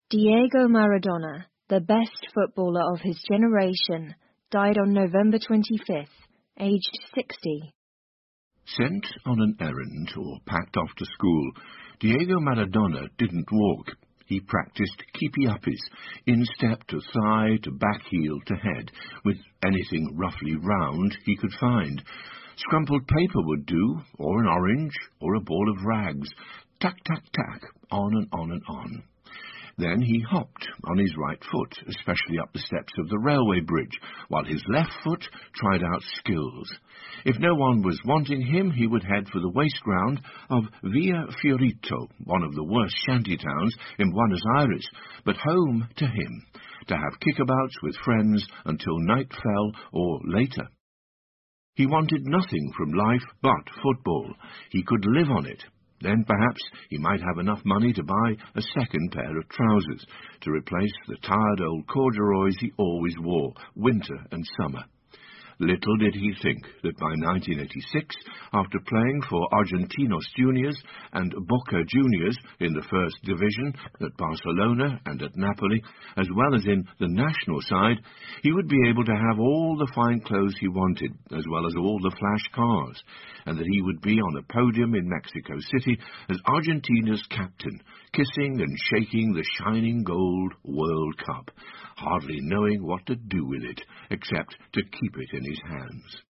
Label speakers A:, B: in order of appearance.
A: Diego Maradona, the best footballer of his generation, died on November 25th, aged 60.
B: Sent on an errand or packed off to school, Diego Maradona didn't walk. He practiced keepy-uppies, instep to thigh to back heel to head, with anything roughly round he could find. Scrumpled paper would do, or an orange, or a ball of rags. Tack, tack, tack, on and on and on. Then he hopped on his right foot, especially up the steps of the railway bridge, while his left foot tried out skills. If no one was wanting him, he would head for the waste ground of Villa Fiorito, one of the worst shanty towns in Buenos Aires, but home to him, to have kickabouts with friends until night fell or later. He wanted nothing from life but football. He could live on it. Then perhaps he might have enough money to buy a second pair of trousers to replace the tired old corduroys he always wore, winter and summer. Little did he think that by 1986, after playing for Argentinos Juniors and Boca Juniors in the first division at Barcelona and at Napoli, as well as in the national side, he would be able to have all the fine clothes he wanted, as well as all the flash cars, and that he would be on a podium in Mexico City as Argentina's captain, kissing and shaking the shining gold World Cup, hardly knowing what to do with it, except to keep it in his hands.